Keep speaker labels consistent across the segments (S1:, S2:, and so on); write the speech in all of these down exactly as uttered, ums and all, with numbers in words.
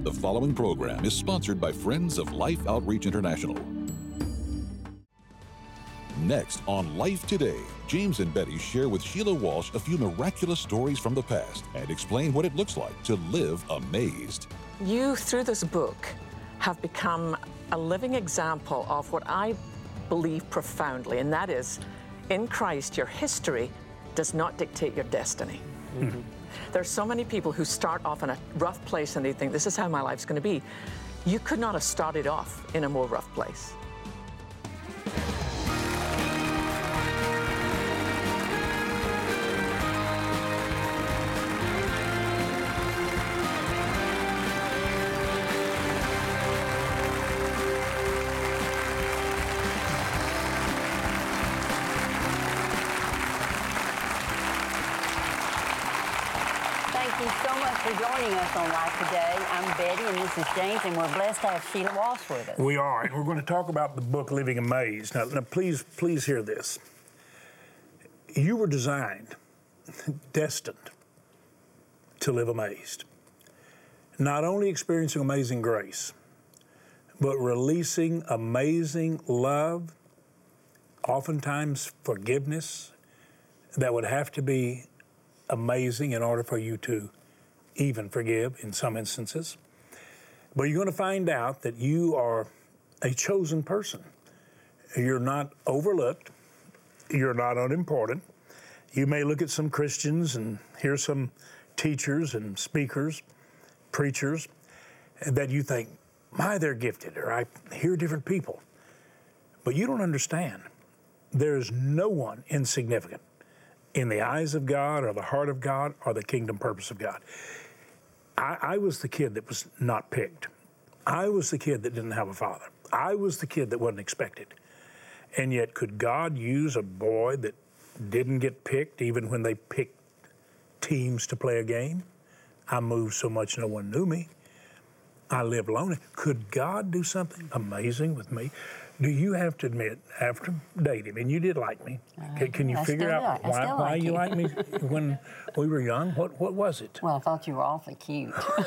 S1: The following program is sponsored by Friends of Life Outreach International. Next on Life Today, James and Betty share with Sheila Walsh a few miraculous stories from the past and explain what it looks like to live amazed.
S2: You, through this book, have become a living example of what I believe profoundly, and that is, in Christ, your history does not dictate your destiny. Mm-hmm. There's so many people who start off in a rough place and they think, this is how my life's going to be. You could not have started off in a more rough place.
S3: Joining us on Life Today, I'm Betty and this is James, and we're blessed to have Sheila Walsh with us.
S4: We are, and we're going to talk about the book Living Amazed. Now, now please, please hear this. You were designed, destined to live amazed. Not only experiencing amazing grace, but releasing amazing love, oftentimes forgiveness, that would have to be amazing in order for you to even forgive in some instances. But you're going to find out that you are a chosen person. You're not overlooked. You're not unimportant. You may look at some Christians and hear some teachers and speakers, preachers, that you think, my, they're gifted, or I hear different people. But you don't understand. There is no one insignificant in the eyes of God or the heart of God or the kingdom purpose of God. I, I was the kid that was not picked. I was the kid that didn't have a father. I was the kid that wasn't expected. And yet, could God use a boy that didn't get picked even when they picked teams to play a game? I moved so much no one knew me. I lived lonely. Could God do something amazing with me? Do you have to admit, after dating, and you did like me, uh, can, can you
S3: I
S4: figure out
S3: like,
S4: why, why
S3: like
S4: you
S3: you.
S4: liked me when we were young? What what was it?
S3: Well, I thought you were awfully cute.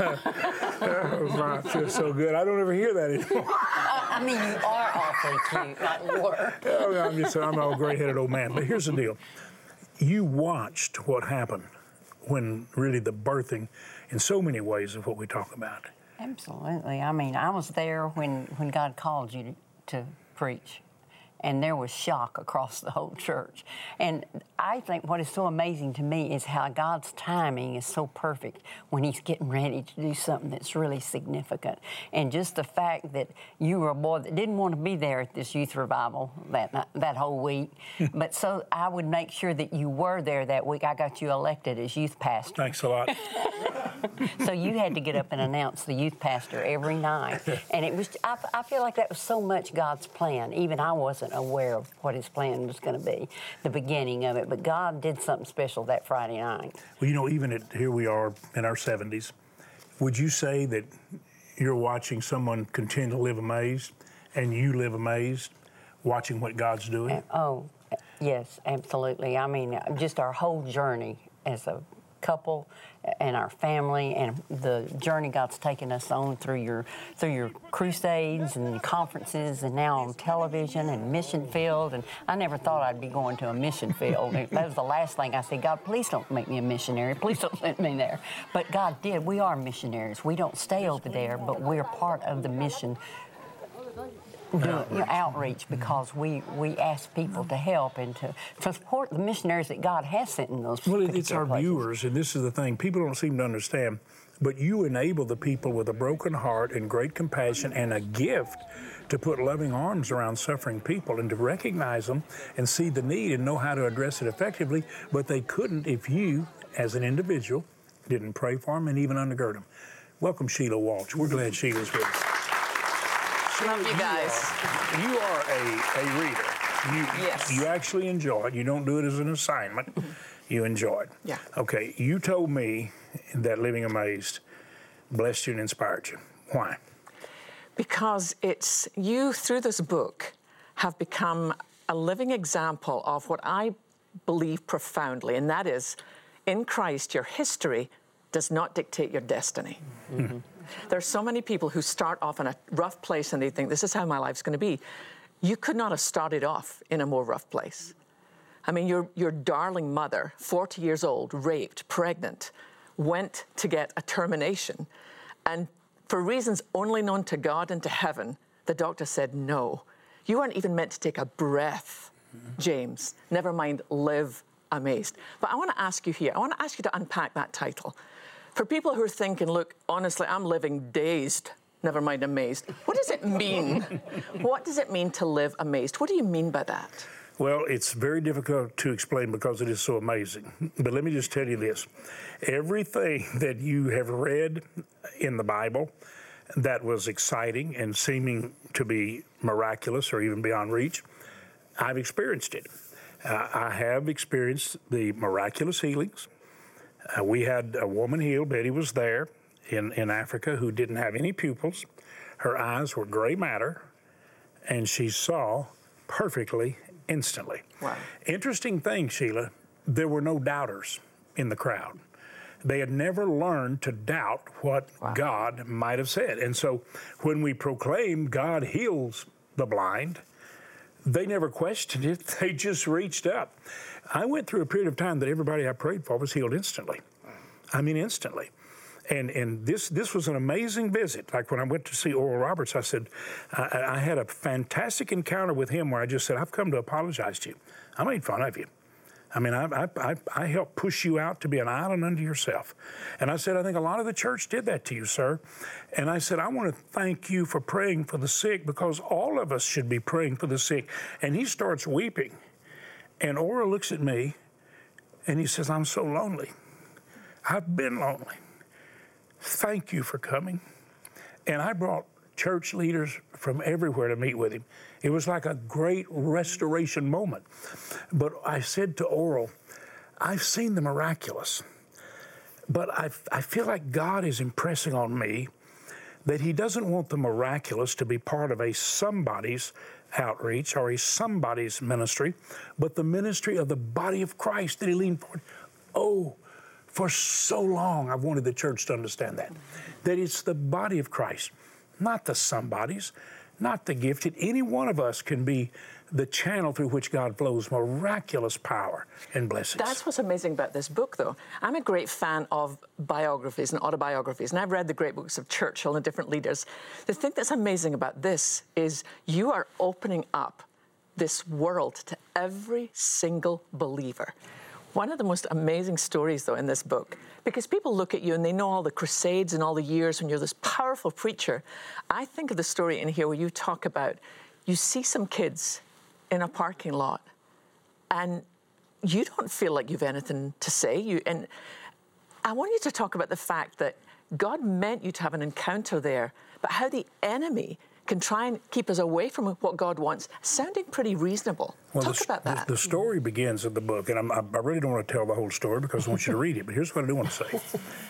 S4: I feel so good. I don't ever hear that anymore.
S3: I mean, you are awfully cute, not were.
S4: Oh, I'm just I'm an old gray-headed old man. But here's the deal. You watched what happened when really the birthing, in so many ways, of what we talk about.
S3: Absolutely. I mean, I was there when, when God called you to, to preach, and there was shock across the whole church. And I think what is so amazing to me is how God's timing is so perfect when He's getting ready to do something that's really significant. And just the fact that you were a boy that didn't want to be there at this youth revival that that whole week, but so I would make sure that you were there that week. I got you elected as youth pastor.
S4: Thanks a lot.
S3: So you had to get up and announce the youth pastor every night. And it was, I, I feel like that was so much God's plan. Even I wasn't aware of what His plan was going to be, the beginning of it. But God did something special that Friday night.
S4: Well, you know, even at, here we are in our seventies, would you say that you're watching someone continue to live amazed, and you live amazed watching what God's doing?
S3: Oh, yes, absolutely. I mean, just our whole journey as a couple and our family, and the journey God's taken us on through your through your crusades and conferences, and now on television and mission field. And I never thought I'd be going to a mission field. That was the last thing I said. God, please don't make me a missionary. Please don't send me there. But God did. We are missionaries. We don't stay over there, but we're part of the mission. Do you know, outreach, because we, we ask people to help and to, to support the missionaries that God has sent in those
S4: Well, it's our
S3: places.
S4: viewers, and this is the thing. People don't seem to understand, but you enable the people with a broken heart and great compassion and a gift to put loving arms around suffering people and to recognize them and see the need and know how to address it effectively, but they couldn't if you, as an individual, didn't pray for them and even undergird them. Welcome, Sheila Walsh. We're glad Sheila's with us.
S2: Love you guys.
S4: You are, you are a, a reader. You,
S2: yes.
S4: You actually enjoy it. You don't do it as an assignment. Mm-hmm. You enjoy it.
S2: Yeah.
S4: Okay, you told me that Living Amazed blessed you and inspired you. Why?
S2: Because it's, you, through this book, have become a living example of what I believe profoundly, and that is, in Christ, your history does not dictate your destiny. Mm-hmm. There's so many people who start off in a rough place and they think, this is how my life's going to be. You could not have started off in a more rough place. I mean, your, your darling mother, forty years old, raped, pregnant, went to get a termination. And for reasons only known to God and to heaven, the doctor said, no, you weren't even meant to take a breath, James. Never mind, live amazed. But I want to ask you here, I want to ask you to unpack that title. For people who are thinking, look, honestly, I'm living dazed, never mind amazed. What does it mean? What does it mean to live amazed? What do you mean by that?
S4: Well, it's very difficult to explain because it is so amazing. But let me just tell you this. Everything that you have read in the Bible that was exciting and seeming to be miraculous or even beyond reach, I've experienced it. Uh, I have experienced the miraculous healings. Uh, we had a woman healed, Betty was there in, in Africa, who didn't have any pupils. Her eyes were gray matter, and she saw perfectly instantly.
S2: Wow.
S4: Interesting thing, Sheila, there were no doubters in the crowd. They had never learned to doubt what wow. God might have said. And so when we proclaim God heals the blind, they never questioned it. They just reached up. I went through a period of time that everybody I prayed for was healed instantly. I mean, instantly. And and this this was an amazing visit. Like when I went to see Oral Roberts, I said, I, I had a fantastic encounter with him where I just said, I've come to apologize to you. I made fun of you. I mean, I, I, I, I helped push you out to be an island unto yourself. And I said, I think a lot of the church did that to you, sir. And I said, I want to thank you for praying for the sick, because all of us should be praying for the sick. And he starts weeping. And Oral looks at me and he says, I'm so lonely. I've been lonely. Thank you for coming. And I brought church leaders from everywhere to meet with him. It was like a great restoration moment. But I said to Oral, I've seen the miraculous, but I, I feel like God is impressing on me that he doesn't want the miraculous to be part of a somebody's outreach or a somebody's ministry, but the ministry of the body of Christ that he leaned forward. Oh, for so long, I've wanted the church to understand that, that it's the body of Christ, not the somebodies, not the gifted. Any one of us can be the channel through which God flows miraculous power and blessings.
S2: That's what's amazing about this book, though. I'm a great fan of biographies and autobiographies, and I've read the great books of Churchill and different leaders. The thing that's amazing about this is you are opening up this world to every single believer. One of the most amazing stories, though, in this book, because people look at you and they know all the crusades and all the years when you're this powerful preacher. I think of the story in here where you talk about, you see some kids in a parking lot and you don't feel like you've anything to say. You, and I want you to talk about the fact that God meant you to have an encounter there, but how the enemy can try and keep us away from what God wants, sounding pretty reasonable.
S4: Well,
S2: Talk
S4: the,
S2: about that.
S4: The, the story begins in the book, and I'm, I really don't want to tell the whole story because I want you to read it, but here's what I do want to say.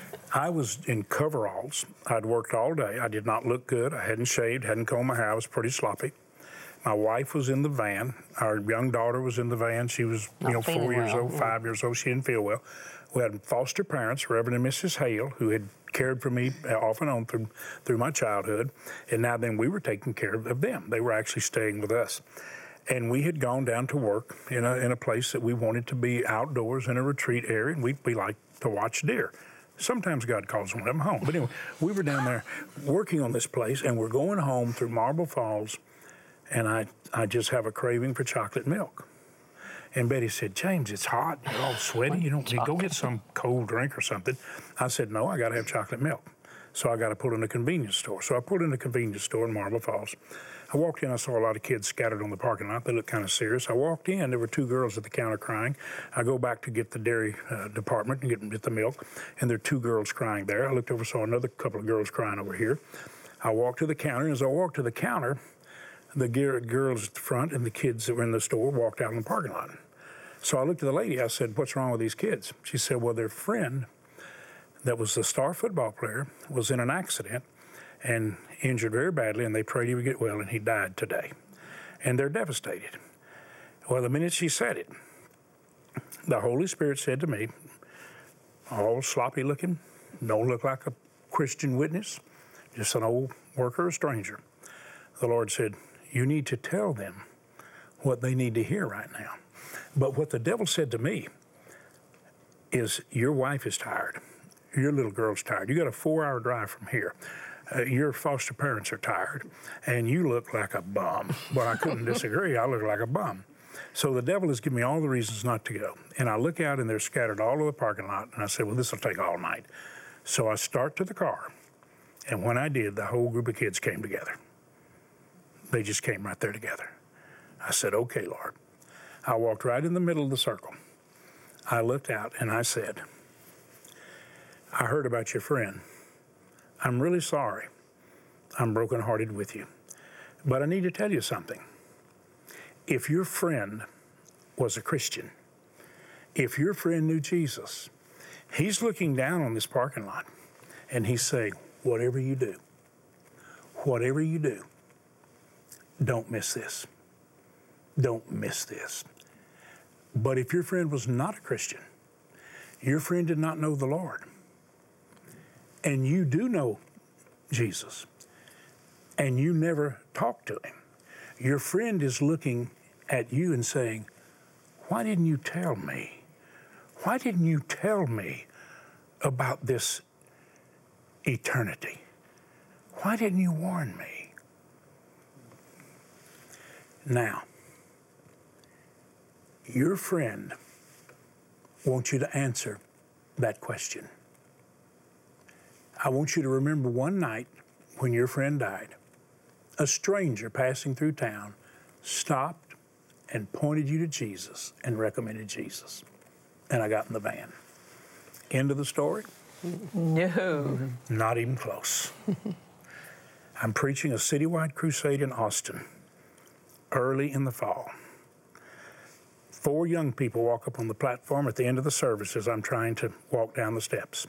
S4: I was in coveralls. I'd worked all day. I did not look good. I hadn't shaved, hadn't combed my hair. I was pretty sloppy. My wife was in the van. Our young daughter was in the van. She was, you know, four years old, five years old. She didn't feel well. We had foster parents, Reverend and Missus Hale, who had cared for me off and on through through my childhood, and now then we were taking care of them. They were actually staying with us. And we had gone down to work in a in a place that we wanted to be outdoors in a retreat area, and we, we like to watch deer. Sometimes God calls one of them home. But anyway, we were down there working on this place, and we're going home through Marble Falls, and I, I just have a craving for chocolate milk. And Betty said, James, it's hot. You're all sweaty. You don't go get some cold drink or something. I said, no, I got to have chocolate milk. So I got to pull in a convenience store. So I pulled in a convenience store in Marble Falls. I walked in. I saw a lot of kids scattered on the parking lot. They looked kind of serious. I walked in. There were two girls at the counter crying. I go back to get the dairy uh, department and get, get the milk, and there are two girls crying there. I looked over, saw another couple of girls crying over here. I walked to the counter, and as I walked to the counter, the girls at the front and the kids that were in the store walked out in the parking lot. So I looked at the lady. I said, what's wrong with these kids? She said, well, their friend that was the star football player was in an accident and injured very badly, and they prayed he would get well, and he died today. And they're devastated. Well, the minute she said it, the Holy Spirit said to me, all sloppy looking, don't look like a Christian witness, just an old worker, a stranger. The Lord said, you need to tell them what they need to hear right now. But what the devil said to me is, your wife is tired. Your little girl's tired. You got a four-hour drive from here. Uh, your foster parents are tired, and you look like a bum. Well, I couldn't disagree. I look like a bum. So the devil has given me all the reasons not to go. And I look out, and they're scattered all over the parking lot, and I said, well, this will take all night. So I start to the car, and when I did, the whole group of kids came together. They just came right there together. I said, okay, Lord. I walked right in the middle of the circle. I looked out, and I said, I heard about your friend. I'm really sorry. I'm brokenhearted with you. But I need to tell you something. If your friend was a Christian, if your friend knew Jesus, he's looking down on this parking lot, and he's saying, whatever you do, whatever you do, don't miss this. Don't miss this. But if your friend was not a Christian, your friend did not know the Lord, and you do know Jesus, and you never talked to him, your friend is looking at you and saying, why didn't you tell me? Why didn't you tell me about this eternity? Why didn't you warn me? Now, your friend wants you to answer that question. I want you to remember one night when your friend died, a stranger passing through town stopped and pointed you to Jesus and recommended Jesus. And I got in the van. End of the story?
S2: No.
S4: Not even close. I'm preaching a citywide crusade in Austin early in the fall. Four young people walk up on the platform at the end of the service as I'm trying to walk down the steps.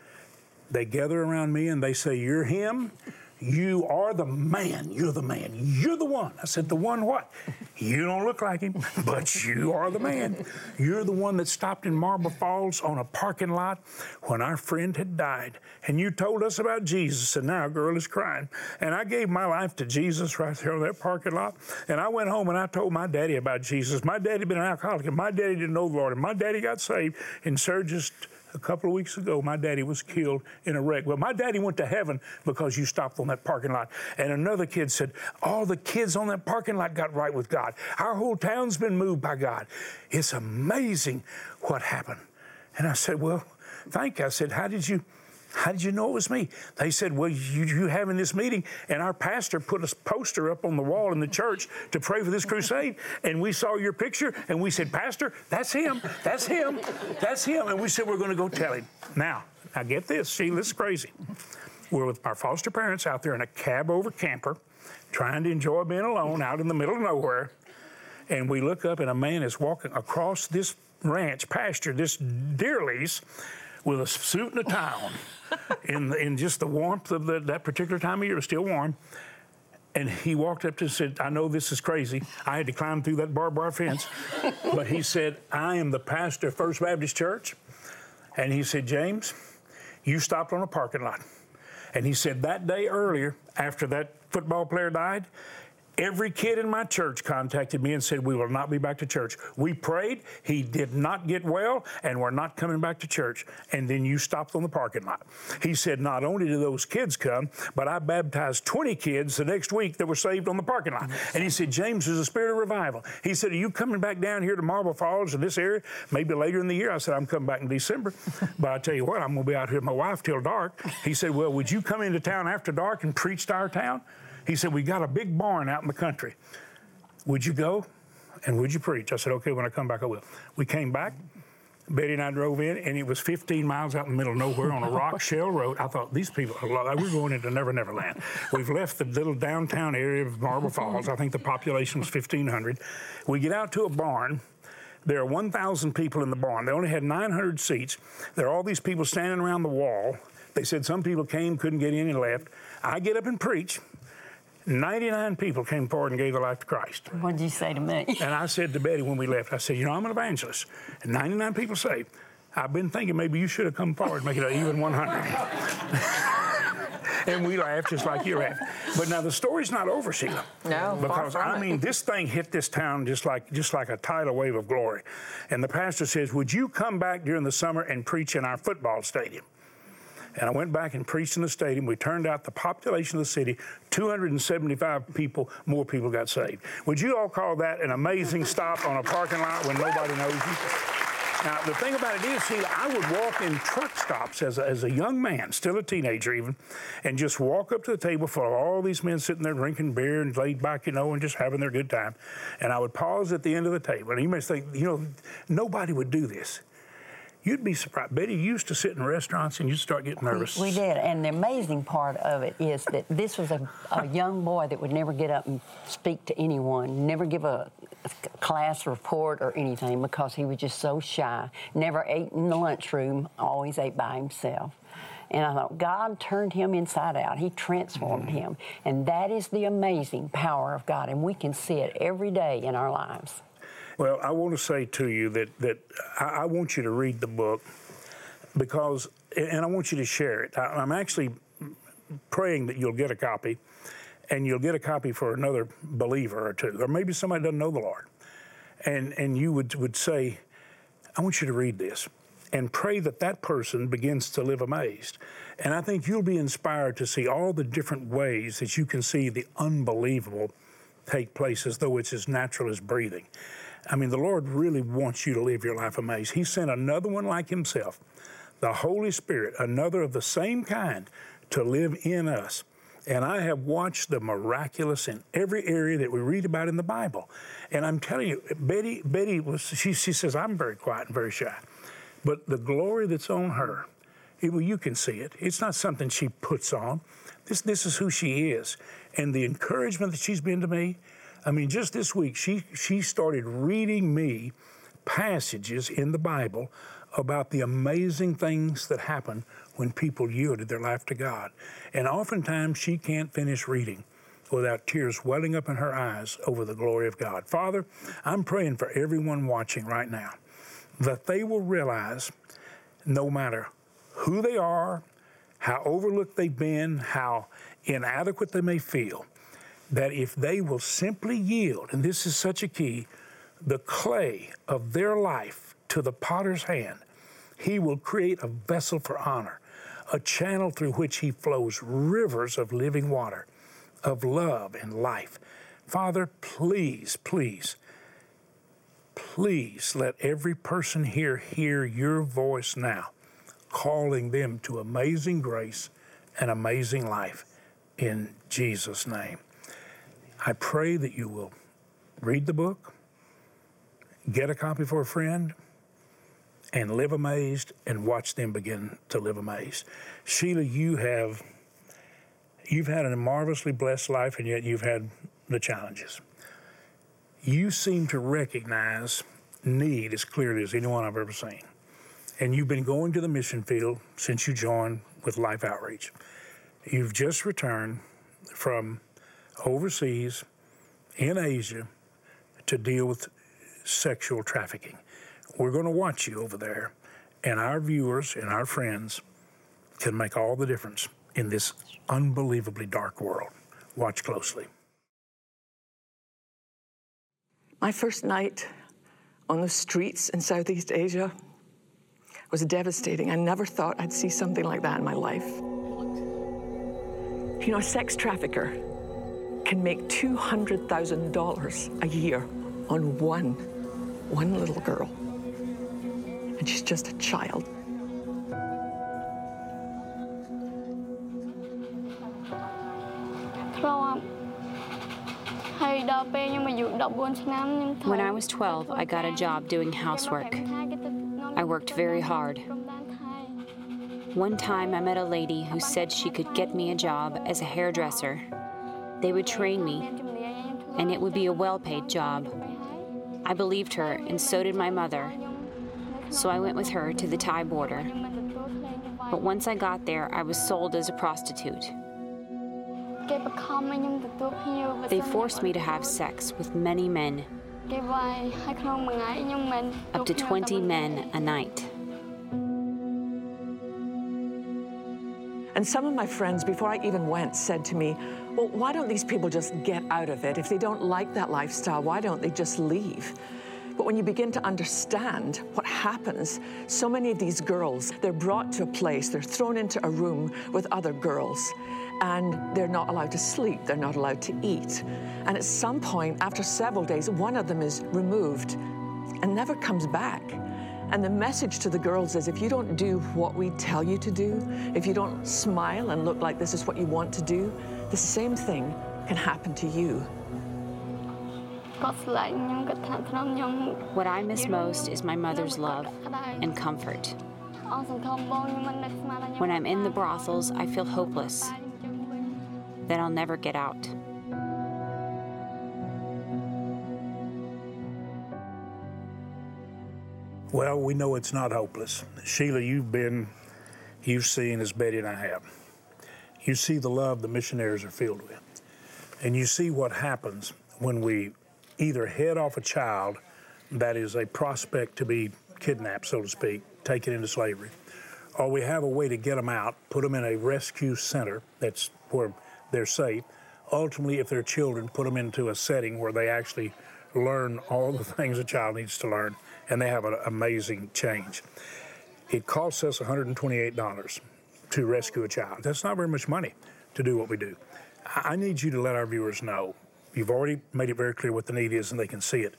S4: They gather around me and they say, you're him? You are the man. You're the man. You're the one. I said, the one what? You don't look like him, but you are the man. You're the one that stopped in Marble Falls on a parking lot when our friend had died. And you told us about Jesus, and now a girl is crying. And I gave my life to Jesus right there on that parking lot. And I went home and I told my daddy about Jesus. My daddy had been an alcoholic, and my daddy didn't know the Lord. And my daddy got saved. And sir, just a couple of weeks ago, my daddy was killed in a wreck. Well, my daddy went to heaven because you stopped on that parking lot. And another kid said, all the kids on that parking lot got right with God. Our whole town's been moved by God. It's amazing what happened. And I said, well, thank you. I said, how did you... How did you know it was me? They said, well, you, you having this meeting, and our pastor put a poster up on the wall in the church to pray for this crusade, and we saw your picture, and we said, Pastor, that's him, that's him, that's him. And we said, we're going to go tell him. Now, now get this, Sheila, this is crazy. We're with our foster parents out there in a cab over camper, trying to enjoy being alone out in the middle of nowhere, and we look up, and a man is walking across this ranch pasture, this deer lease, with a suit and a tie on, in, the, in just the warmth of the, that particular time of year. It was still warm. And he walked up to us and said, I know this is crazy. I had to climb through that barbed wire fence. But he said, I am the pastor of First Baptist Church. And he said, James, you stopped on a parking lot. And he said, that day earlier, after that football player died, every kid in my church contacted me and said, we will not be back to church. We prayed, he did not get well, and we're not coming back to church. And then you stopped on the parking lot. He said, not only did those kids come, but I baptized twenty kids the next week that were saved on the parking lot. And he said, James, there's a spirit of revival. He said, are you coming back down here to Marble Falls in this area, maybe later in the year? I said, I'm coming back in December. But I tell you what, I'm going to be out here with my wife till dark. He said, well, would you come into town after dark and preach to our town? He said, we got a big barn out in the country. Would you go and would you preach? I said, okay, when I come back, I will. We came back. Betty and I drove in, and it was fifteen miles out in the middle of nowhere on a rock shell road. I thought, these people, we're going into Never Never Land. We've left the little downtown area of Marble Falls. I think the population was fifteen hundred. We get out to a barn. There are one thousand people in the barn. They only had nine hundred seats. There are all these people standing around the wall. They said some people came, couldn't get in, and left. I get up and preach. ninety-nine people came forward and gave their life to Christ.
S3: What did you say to me?
S4: And I said to Betty when we left, I said, you know, I'm an evangelist. And ninety-nine people saved. I've been thinking maybe you should have come forward, make it an even one hundred. And we laughed just like you laughed. But now the story's not over, Sheila.
S2: No,
S4: because
S2: far from
S4: I mean,
S2: it.
S4: this thing hit this town just like just like a tidal wave of glory. And the pastor says, "Would you come back during the summer and preach in our football stadium?" And I went back and preached in the stadium. We turned out the population of the city, two hundred seventy-five people, more people got saved. Would you all call that an amazing stop on a parking lot when nobody knows you? Now, the thing about it is, Sheila, I would walk in truck stops as a, as a young man, still a teenager even, and just walk up to the table full of all these men sitting there drinking beer and laid back, you know, and just having their good time. And I would pause at the end of the table. And you may think, you know, nobody would do this. You'd be surprised. Betty used to sit in restaurants and you'd start getting nervous.
S3: We, we did, and the amazing part of it is that this was a, a young boy that would never get up and speak to anyone, never give a, a class report or anything because he was just so shy, never ate in the lunchroom, always ate by himself. And I thought, God turned him inside out. He transformed mm-hmm. him. And that is the amazing power of God, and we can see it every day in our lives.
S4: Well, I want to say to you that, that I, I want you to read the book because, and I want you to share it. I, I'm actually praying that you'll get a copy, and you'll get a copy for another believer or two, or maybe somebody doesn't know the Lord. And, and you would, would say, I want you to read this, and pray that that person begins to live amazed. And I think you'll be inspired to see all the different ways that you can see the unbelievable take place as though it's as natural as breathing. I mean, the Lord really wants you to live your life amazed. He sent another one like himself, the Holy Spirit, another of the same kind, to live in us. And I have watched the miraculous in every area that we read about in the Bible. And I'm telling you, Betty, Betty was, she, she says, I'm very quiet and very shy. But the glory that's on her, it, well, you can see it. It's not something she puts on. This, this is who she is. And the encouragement that she's been to me, I mean, just this week, she, she started reading me passages in the Bible about the amazing things that happen when people yielded their life to God. And oftentimes, she can't finish reading without tears welling up in her eyes over the glory of God. Father, I'm praying for everyone watching right now that they will realize no matter who they are, how overlooked they've been, how inadequate they may feel, that if they will simply yield, and this is such a key, the clay of their life to the potter's hand, he will create a vessel for honor, a channel through which he flows rivers of living water, of love and life. Father, please, please, please let every person here hear your voice now, calling them to amazing grace and amazing life in Jesus' name. I pray that you will read the book, get a copy for a friend, and live amazed and watch them begin to live amazed. Sheila, you have, you've had a marvelously blessed life, and yet you've had the challenges. You seem to recognize need as clearly as anyone I've ever seen. And you've been going to the mission field since you joined with Life Outreach. You've just returned from overseas in Asia to deal with sexual trafficking. We're going to watch you over there, and our viewers and our friends can make all the difference in this unbelievably dark world. Watch closely.
S2: My first night on the streets in Southeast Asia was devastating. I never thought I'd see something like that in my life. You know, a sex trafficker can make two hundred thousand dollars a year on one, one little girl. And she's just a child.
S5: When I was twelve, I got a job doing housework. I worked very hard. One time I met a lady who said she could get me a job as a hairdresser. They would train me, and it would be a well-paid job. I believed her, and so did my mother. So I went with her to the Thai border. But once I got there, I was sold as a prostitute. They forced me to have sex with many men, up to twenty men a night.
S2: And some of my friends, before I even went, said to me, well, why don't these people just get out of it? If they don't like that lifestyle, why don't they just leave? But when you begin to understand what happens, so many of these girls, they're brought to a place, they're thrown into a room with other girls, and they're not allowed to sleep, they're not allowed to eat. And at some point, after several days, one of them is removed and never comes back. And the message to the girls is, if you don't do what we tell you to do, if you don't smile and look like this is what you want to do, the same thing can happen to you.
S5: What I miss most is my mother's love and comfort. When I'm in the brothels, I feel hopeless, that I'll never get out.
S4: Well, we know it's not hopeless. Sheila, you've been, you've seen, as Betty and I have. You see the love the missionaries are filled with. And you see what happens when we either head off a child that is a prospect to be kidnapped, so to speak, taken into slavery, or we have a way to get them out, put them in a rescue center that's where they're safe. Ultimately, if they're children, put them into a setting where they actually learn all the things a child needs to learn, and they have an amazing change. It costs us one hundred twenty-eight dollars to rescue a child. That's not very much money to do what we do. I need you to let our viewers know, you've already made it very clear what the need is and they can see it.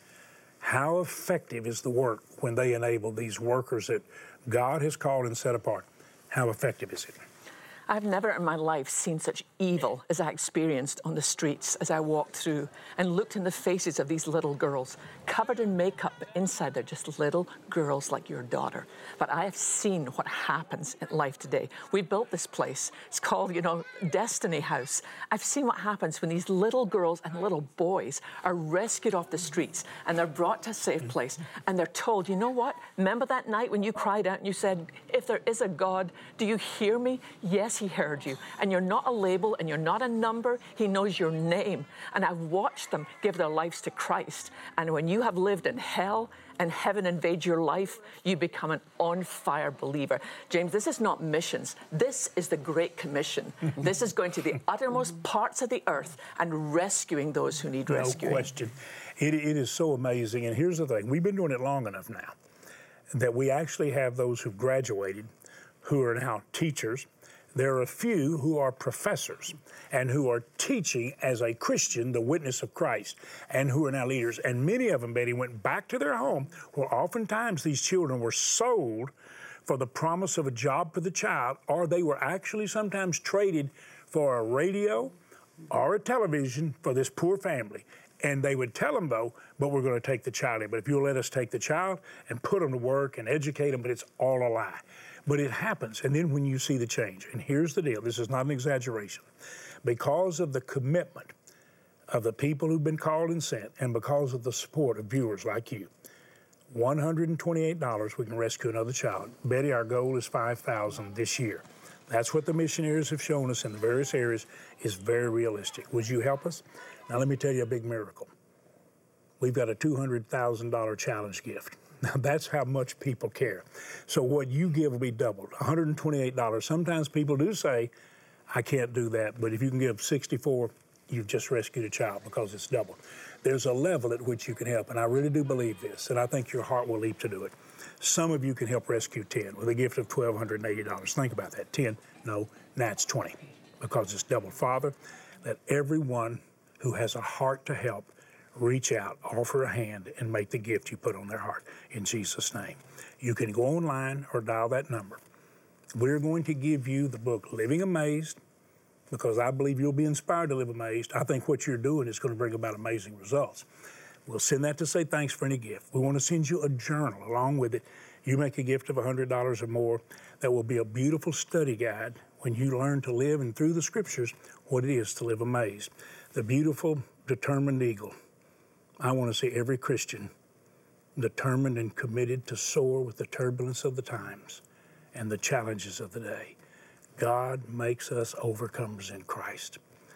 S4: How effective is the work when they enable these workers that God has called and set apart? How effective is it?
S2: I've never in my life seen such evil as I experienced on the streets as I walked through and looked in the faces of these little girls, covered in makeup, but inside they're just little girls like your daughter. But I have seen what happens in life today. We built this place. It's called, you know, Destiny House. I've seen what happens when these little girls and little boys are rescued off the streets and they're brought to a safe place and they're told, you know what? Remember that night when you cried out and you said, if there is a God, do you hear me? Yes, He heard you. And you're not a label and you're not a number. He knows your name. And I've watched them give their lives to Christ. And when you have lived in hell and heaven invades your life, you become an on-fire believer. James, this is not missions. This is the Great Commission. This is going to the uttermost parts of the earth and rescuing those who need rescuing.
S4: No question. It, it is so amazing. And here's the thing. We've been doing it long enough now that we actually have those who've graduated who are now teachers. There are a few who are professors and who are teaching as a Christian the witness of Christ and who are now leaders. And many of them, Betty, went back to their home where oftentimes these children were sold for the promise of a job for the child, or they were actually sometimes traded for a radio or a television for this poor family. And they would tell them, though, but we're going to take the child in. But if you'll let us take the child and put them to work and educate them, but it's all a lie. But it happens, and then when you see the change, and here's the deal, this is not an exaggeration, because of the commitment of the people who've been called and sent, and because of the support of viewers like you, one hundred twenty-eight dollars we can rescue another child. Betty, our goal is five thousand dollars this year. That's what the missionaries have shown us in the various areas is very realistic. Would you help us? Now let me tell you a big miracle. We've got a two hundred thousand dollars challenge gift. Now, that's how much people care. So what you give will be doubled, one hundred twenty-eight dollars. Sometimes people do say, I can't do that, but if you can give sixty-four dollars, you've just rescued a child because it's doubled. There's a level at which you can help, and I really do believe this, and I think your heart will leap to do it. Some of you can help rescue ten with a gift of one thousand two hundred eighty dollars. Think about that, ten, no, now it's twenty, because it's doubled. Father, let everyone who has a heart to help reach out, offer a hand, and make the gift you put on their heart in Jesus' name. You can go online or dial that number. We're going to give you the book, Living Amazed, because I believe you'll be inspired to live amazed. I think what you're doing is going to bring about amazing results. We'll send that to say thanks for any gift. We want to send you a journal along with it. You make a gift of one hundred dollars or more. That will be a beautiful study guide when you learn to live and through the scriptures what it is to live amazed. The beautiful, determined eagle. I want to see every Christian determined and committed to soar with the turbulence of the times and the challenges of the day. God makes us overcomers in Christ.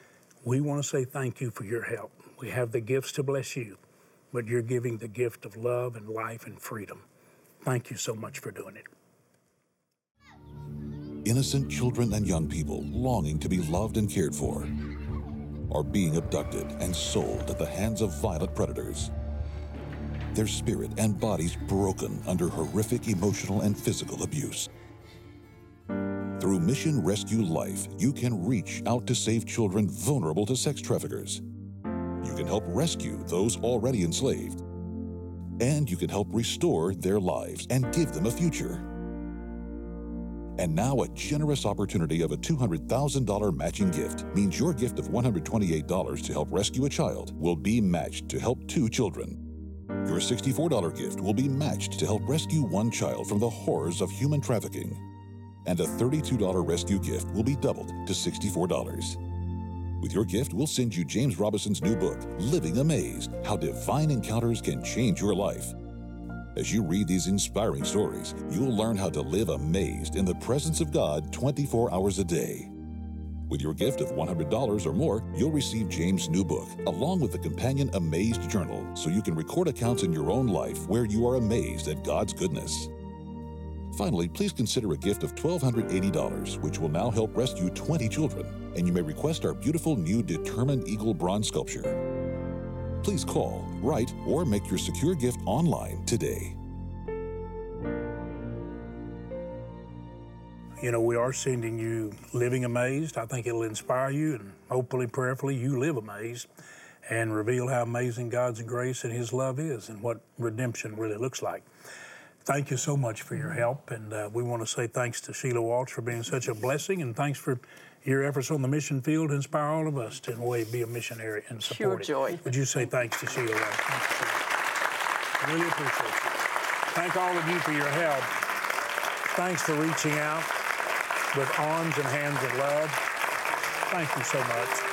S4: We want to say thank you for your help. We have the gifts to bless you, but you're giving the gift of love and life and freedom. Thank you so much for doing it.
S1: Innocent children and young people longing to be loved and cared for are being abducted and sold at the hands of violent predators. Their spirit and bodies broken under horrific emotional and physical abuse. Through Mission Rescue Life, you can reach out to save children vulnerable to sex traffickers. You can help rescue those already enslaved. And you can help restore their lives and give them a future. And now a generous opportunity of a two hundred thousand dollars matching gift means your gift of one hundred twenty-eight dollars to help rescue a child will be matched to help two children. Your sixty-four dollars gift will be matched to help rescue one child from the horrors of human trafficking. And a thirty-two dollars rescue gift will be doubled to sixty-four dollars. With your gift, we'll send you James Robinson's new book, Living Amazed: How Divine Encounters Can Change Your Life. As you read these inspiring stories, you'll learn how to live amazed in the presence of God twenty-four hours a day. With your gift of one hundred dollars or more, you'll receive James' new book, along with the companion Amazed Journal, so you can record accounts in your own life where you are amazed at God's goodness. Finally, please consider a gift of one thousand two hundred eighty dollars, which will now help rescue twenty children, and you may request our beautiful new Determined Eagle bronze sculpture. Please call, write, or make your secure gift online today.
S4: You know, we are sending you Living Amazed. I think it'll inspire you, and hopefully, prayerfully, you live amazed and reveal how amazing God's grace and His love is and what redemption really looks like. Thank you so much for your help, and uh, we want to say thanks to Sheila Walsh for being such a blessing, and thanks for your efforts on the mission field to inspire all of us to, in a way, be a missionary and support
S2: Pure
S4: it.
S2: joy.
S4: Would you say thanks to Sheila Walsh? Thank you, Sheila. I really appreciate you. Thank all of you for your help. Thanks for reaching out with arms and hands of love. Thank you so much.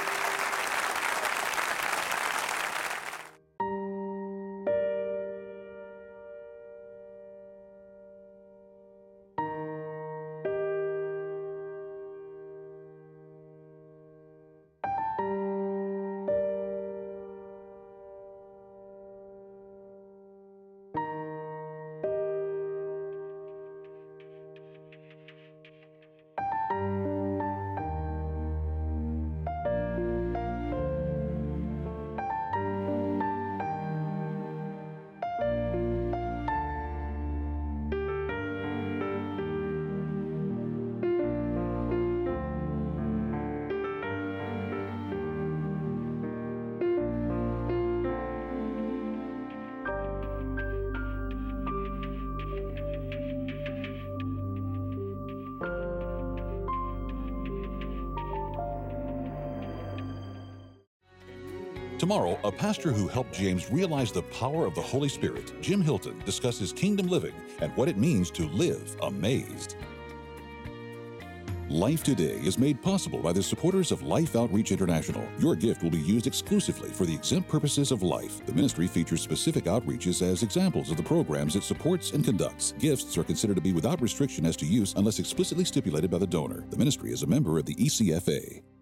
S1: Tomorrow, a pastor who helped James realize the power of the Holy Spirit, Jim Hilton, discusses kingdom living and what it means to live amazed. Life Today is made possible by the supporters of Life Outreach International. Your gift will be used exclusively for the exempt purposes of life. The ministry features specific outreaches as examples of the programs it supports and conducts. Gifts are considered to be without restriction as to use unless explicitly stipulated by the donor. The ministry is a member of the E C F A.